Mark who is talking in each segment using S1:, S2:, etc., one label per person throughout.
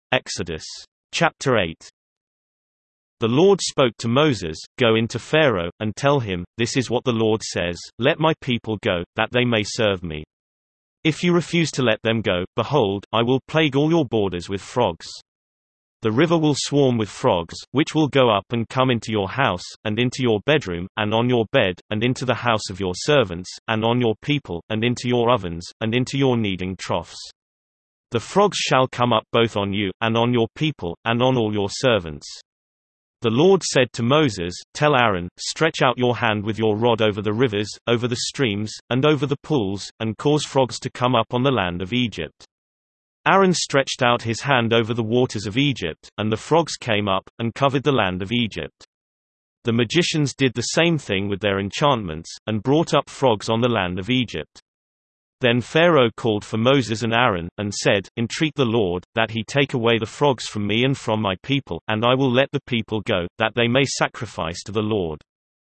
S1: Exodus. Chapter 8. The Lord spoke to Moses, "Go into Pharaoh, and tell him, this is what the Lord says, let my people go, that they may serve me. If you refuse to let them go, behold, I will plague all your borders with frogs. The river will swarm with frogs, which will go up and come into your house, and into your bedroom, and on your bed, and into the house of your servants, and on your people, and into your ovens, and into your kneading troughs. The frogs shall come up both on you, and on your people, and on all your servants." The Lord said to Moses, "Tell Aaron, stretch out your hand with your rod over the rivers, over the streams, and over the pools, and cause frogs to come up on the land of Egypt." Aaron stretched out his hand over the waters of Egypt, and the frogs came up, and covered the land of Egypt. The magicians did the same thing with their enchantments, and brought up frogs on the land of Egypt. Then Pharaoh called for Moses and Aaron, and said, "Entreat the Lord, that he take away the frogs from me and from my people, and I will let the people go, that they may sacrifice to the Lord."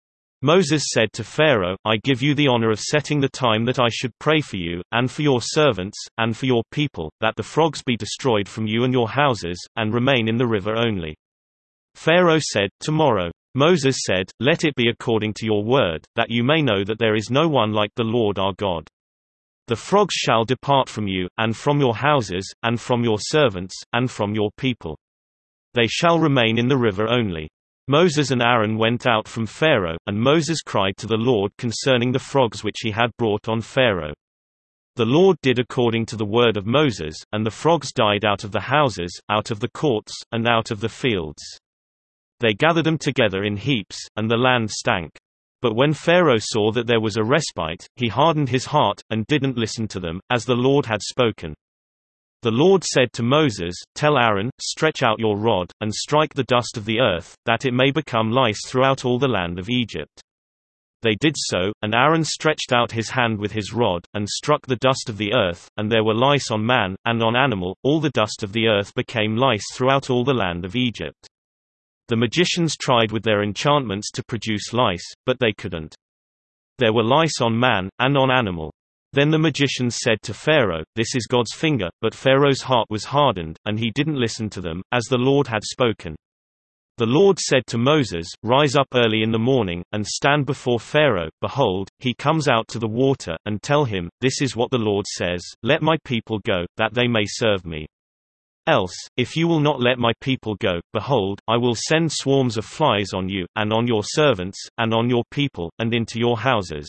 S1: Moses said to Pharaoh, "I give you the honor of setting the time that I should pray for you, and for your servants, and for your people, that the frogs be destroyed from you and your houses, and remain in the river only." Pharaoh said, "Tomorrow." Moses said, "Let it be according to your word, that you may know that there is no one like the Lord our God. The frogs shall depart from you, and from your houses, and from your servants, and from your people. They shall remain in the river only." Moses and Aaron went out from Pharaoh, and Moses cried to the Lord concerning the frogs which he had brought on Pharaoh. The Lord did according to the word of Moses, and the frogs died out of the houses, out of the courts, and out of the fields. They gathered them together in heaps, and the land stank. But when Pharaoh saw that there was a respite, he hardened his heart, and didn't listen to them, as the Lord had spoken. The Lord said to Moses, "Tell Aaron, stretch out your rod, and strike the dust of the earth, that it may become lice throughout all the land of Egypt." They did so, and Aaron stretched out his hand with his rod, and struck the dust of the earth, and there were lice on man, and on animal, all the dust of the earth became lice throughout all the land of Egypt. The magicians tried with their enchantments to produce lice, but they couldn't. There were lice on man, and on animal. Then the magicians said to Pharaoh, "This is God's finger," but Pharaoh's heart was hardened, and he didn't listen to them, as the Lord had spoken. The Lord said to Moses, "Rise up early in the morning, and stand before Pharaoh, behold, he comes out to the water, and tell him, this is what the Lord says, let my people go, that they may serve me. Else, if you will not let my people go, behold, I will send swarms of flies on you, and on your servants, and on your people, and into your houses.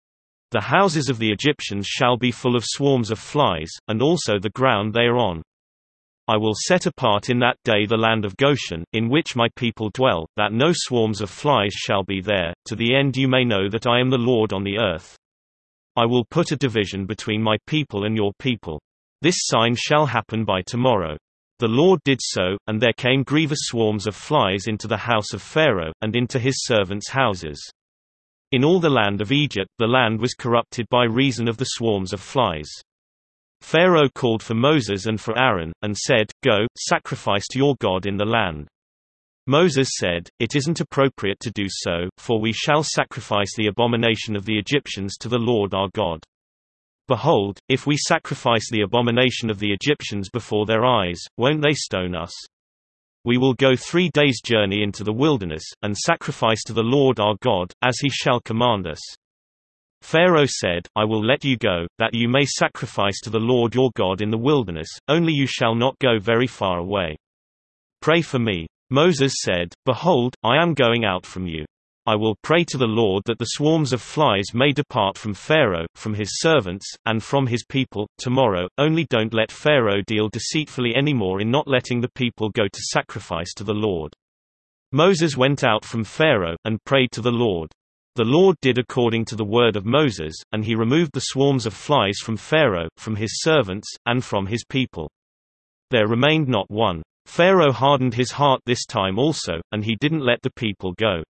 S1: The houses of the Egyptians shall be full of swarms of flies, and also the ground they are on. I will set apart in that day the land of Goshen, in which my people dwell, that no swarms of flies shall be there, to the end you may know that I am the Lord on the earth. I will put a division between my people and your people. This sign shall happen by tomorrow." The Lord did so, and there came grievous swarms of flies into the house of Pharaoh, and into his servants' houses. In all the land of Egypt the land was corrupted by reason of the swarms of flies. Pharaoh called for Moses and for Aaron, and said, "Go, sacrifice to your God in the land." Moses said, "It isn't appropriate to do so, for we shall sacrifice the abomination of the Egyptians to the Lord our God. Behold, if we sacrifice the abomination of the Egyptians before their eyes, won't they stone us? We will go 3 days' journey into the wilderness, and sacrifice to the Lord our God, as he shall command us." Pharaoh said, "I will let you go, that you may sacrifice to the Lord your God in the wilderness, only you shall not go very far away. Pray for me." Moses said, "Behold, I am going out from you. I will pray to the Lord that the swarms of flies may depart from Pharaoh, from his servants, and from his people, tomorrow, only don't let Pharaoh deal deceitfully anymore in not letting the people go to sacrifice to the Lord." Moses went out from Pharaoh, and prayed to the Lord. The Lord did according to the word of Moses, and he removed the swarms of flies from Pharaoh, from his servants, and from his people. There remained not one. Pharaoh hardened his heart this time also, and he didn't let the people go.